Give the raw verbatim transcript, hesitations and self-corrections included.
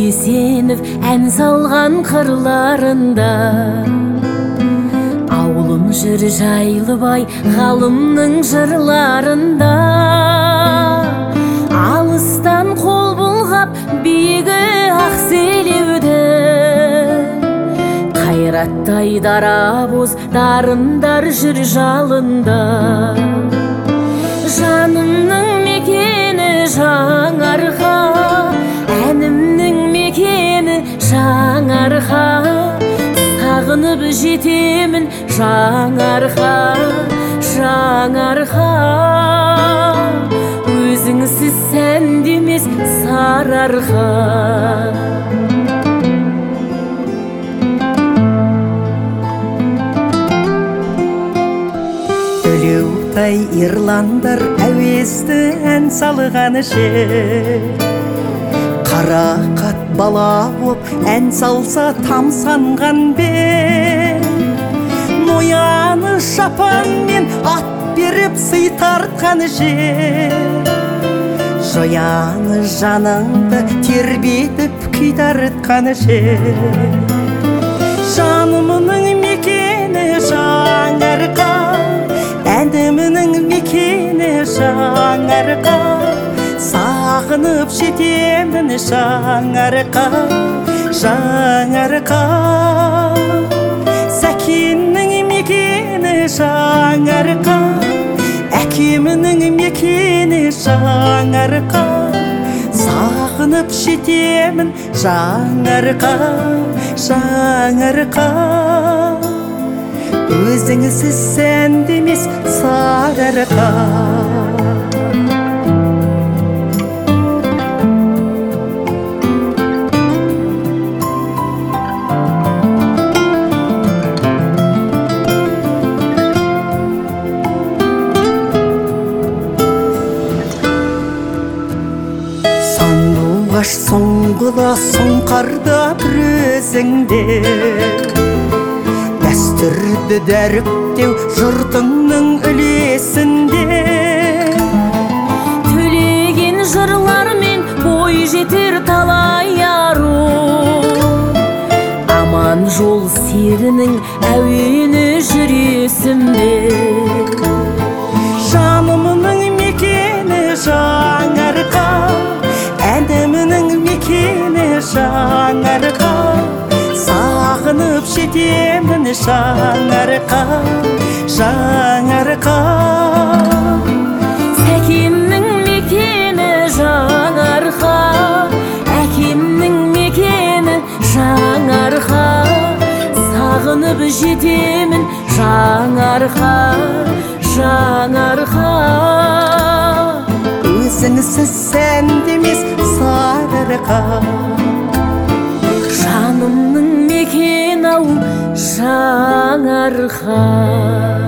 Есенов ән салған қырларында. Ауылым жүр Жайлыбай ғалымның жырларында. Алыстан қол бұлғап биігі ақселеуді, қайраттай дарабоз дарындар жүр жалында. Жанымның мекені Жаңарқа, әнімнің мекені Жаңарқа. Сағынып жетемін Жаңарқа, Жаңарқа. Өзіңсіз сәндемес сарыарқа. Төлеутай ирландар әуезді ән салғаны же. Қарақат бала боп ән салса тамсанған бе. Нояны шапанмен ат беріп сый тартқаны же. Жояны жаныңды тербетіп күй тартқаны же. Жанымның мекені Жаңарқа, әнімнің мекені Жаңарқа. Сағынып жетемін Жаңарқа, Жаңарқа. Сәкеннің мекені Жаңарқа, әкемнің мекені Жаңарқа. Сағынып жетемін Жаңарқа, Жаңарқа. Өзіңсіз сәндемес сарыарқа. Сандуғаш соңғыла соңқарда бір өзіңде. Дәстүрді дәріптеу жұртыңның үлесінде. Төлеген жырлармен бой жетер талай ару. Аман жол серінің әуені жүресімде. Жанымның мекені Жаңарқа, әнімнің мекені Жаңарқа. Сағынып жетемін Жаңарқа, Жаңарқа. Сәкеннің мекені Жаңарқа, әкемнің мекені Жаңарқа. Сағынып жетемін Жаңарқа, Жаңарқа. Өзіңсіз сәндемес сарыарқа. Жанымның мекені ау Жаңарқа.